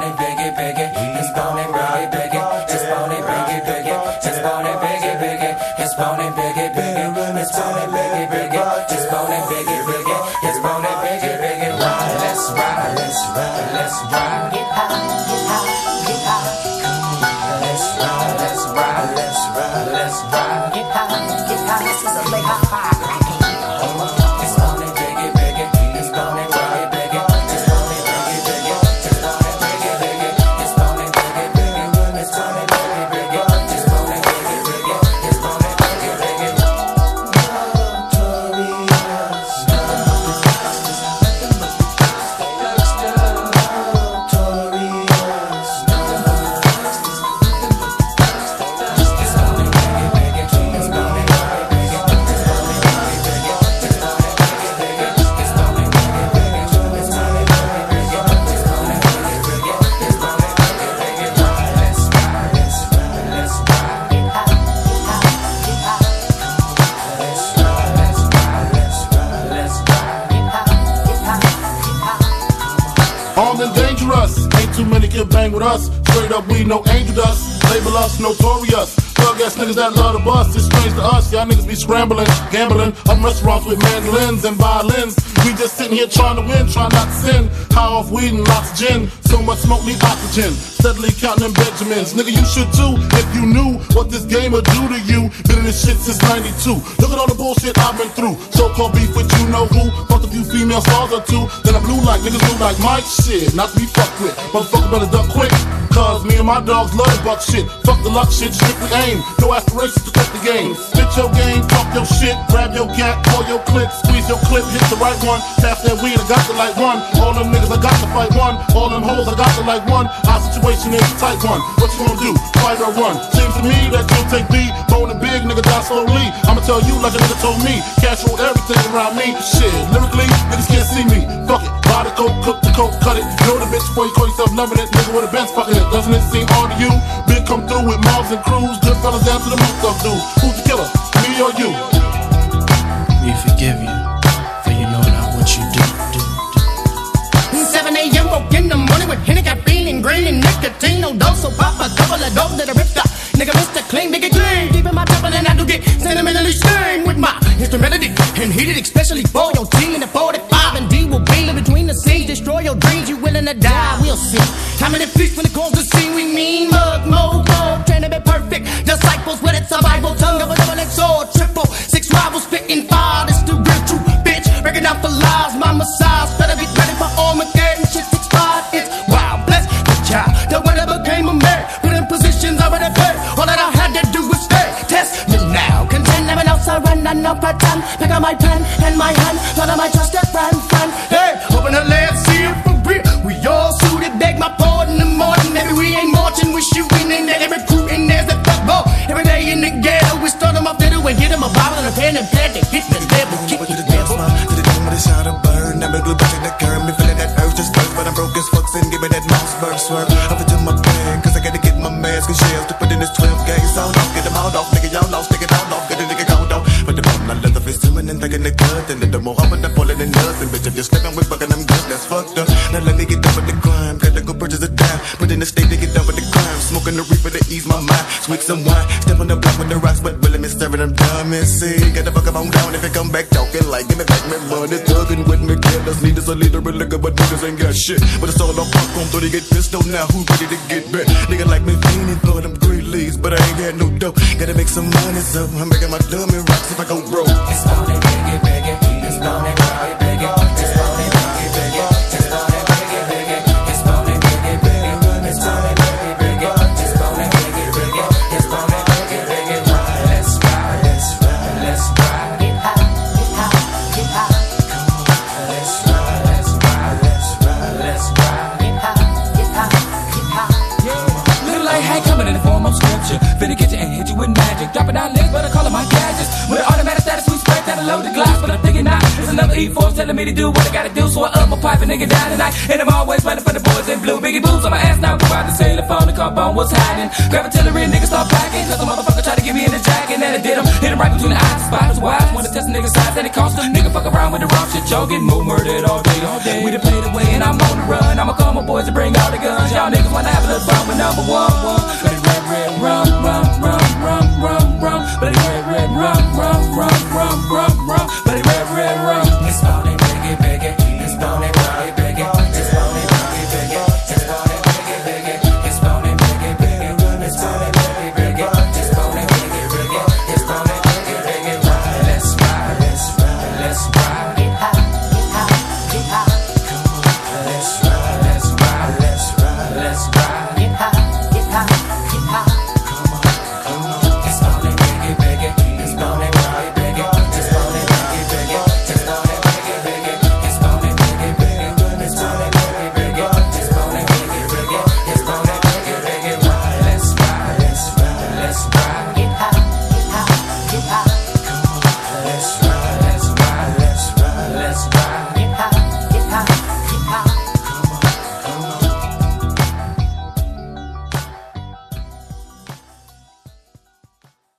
it, biggie, biggie. Just bone it, biggie, biggie. Just bone it, biggie, biggie. Just bone it, biggie, biggie. Just bone it, biggie, biggie. Just bone it, biggie, biggie. Just bone it, biggie, biggie. Just bone it, biggie, biggie. Ride, let's ride, let's ride, let's ride. Get high, get high, get high. Let's ride, let's ride, let's ride, let's ride. Get high, get high. This is a late high five. Just bone it, biggie, biggie. Just bone it, biggie, biggie. Just bone it, biggie, biggie. Just bone it, biggie, biggie. Just bone it, biggie, biggie. Just bone it, biggie, biggie. Just bone it, biggie, biggie. Just bone it, biggie, biggie. Armed and dangerous, ain't too many can bang with us. Straight up, we no angel dust. Label us notorious. Thug ass niggas that love to bust. It's strange to us, y'all niggas be scrambling, gambling. I'm restaurants with mandolins and violins. We just sitting here trying to win, trying not to sin. High off weed and lots of gin. So much smoke need oxygen. Steadily counting them Benjamins. Nigga, you should too, if you knew what this game would do to you. Been in this shit since 92. Look at all the bullshit I've been through. So-called beef with you know who. Fucked a few female stars or two. Then I blew like niggas blue like Mike. Shit, not to be fucked with. Motherfucker better duck quick. Cause me and my dogs love the buck shit. Fuck the luck shit, strictly aim. No aspirations to cut the game. Spit your game, talk your shit. Grab your gat, call your clip. Squeeze your clip, hit the right one. Pass that weed, I got the like one. All them niggas, I got to fight one. All them hoes, I got to like one. Our situation is a tight one. What you gonna do? Fight or run? Seems to me that you'll take B. Bone and big, nigga die slowly. I'ma tell you like a nigga told me. Cash roll everything around me. Shit, lyrically, niggas can't see me. Fuck it. Buy the coke, cook the coke, cut it. Know the bitch before you call yourself loving it. Nigga with a Benz fucking it. Doesn't it seem odd to you? Big come through with mobs and crews. Good fellas down to the moot stuff dude. Who's the killer? Me or you? We forgive you, for you know not what you do. 7 a.m. woke in the morning with Henny, caffeine, and green, and nicotine. No dose, so pop a couple of dope that I ripped up. Nigga, Mr. Clean, nigga clean. Deep in my temple, and I do get sentimentally sting with my instrumentality. And heated, especially for your team in the 45. And D will be in between the scenes. Destroy your dreams, you willing to die, we'll see. How many feast when it calls to see we mean? Mug, mo, trying to be perfect. Disciples with it, survival, tongue of a double-edged sword. Triple, 6 rivals, spitting fire. This the real true bitch. Breaking out for lies, my massage. Better be ready for Armageddon. Shit expired, it's wild. Bless the child that when I became a man. Put in positions already paid. All that I had to do was stay. Test me now. Contend, never know, surrender, no pretend. Pick up my pen and my hand. Thought of my trusted friend. Hey, open the last, see it for real. We all suited, beg my pardon in the morning. Maybe we ain't marching, we shooting in there. Every crew in there's a football. Every day in the ghetto, we start them off there and get them a bottle and a pen and pad to hit the level. Kick it, devil. To the dome with a shot of burn. I'm a glue back in the curb. Me feeling that urge just burst. But I'm broke as fuck and give me that mouse burn swerve. Up into my pen, cause I gotta get my mask and shells to put in this 12 gauge sound off. Get them out off, nigga, y'all lost, take it out off. Get a nigga count off. But the bottom, I let the fist swimming and thinking the good. And then the more I'm falling in nothing. Bitch, if you're slipping with bucking, I'm good, that's fucked up. Now let me get done with the crime. Gotta go purchase a dime. Put in the state to get done with the crime. Smoking the reefer to ease my mind. Sweet some wine. Step on the block with the rocks, but really me serving them dumb and see. Get the fuck up on down if you come back talking like give me back me money. Thugging with me, killers need us a leader of liquor, but niggas ain't got shit. But it's all on popcorn, so they get pissed on now. Who ready to get back? Nigga like me fiending for them green leaves, but I ain't got no dough. Gotta make some money, so I'm making my dummy rocks if I go broke. Just bone it, biggie, biggie. Just bone it, biggie, biggie. Just bone it, biggie, biggie. Just bone it, biggie, biggie. Just bone it, biggie, biggie. Just bone it, biggie, biggie. Just bone it, biggie, biggie. Just bone it, biggie, biggie. Ride, let's ride, let's ride, let's ride. Get high, get high, get high. Let's ride, let's ride, let's ride, let's ride. Get high, get high, get high. Little light hat coming in the form of scripture. Finna get you and hit you with magic. Dropping down links, but I call it my gadgets. With an automatic status, we spray down a loaded glass. But I'm thinking now, it's another E-force telling me to do what I gotta do. So I up my pipe and nigga down tonight. And I'm always running for the boys in blue. Biggie boobs on my ass now. Go out the sailor phone, the car bone, what's hiding? Grab artillery and niggas start packing. Cause the motherfucker tried to get me in the jacket. And I did him. Hit him right between the eyes. Spotters wise. Wanna test a nigga's size that it cost him. Nigga fuck around with the wrong shit. Y'all getting more murdered all day, all day. We done played away and I'm on the run. I'ma call my boys to bring all the guns. Y'all niggas number one.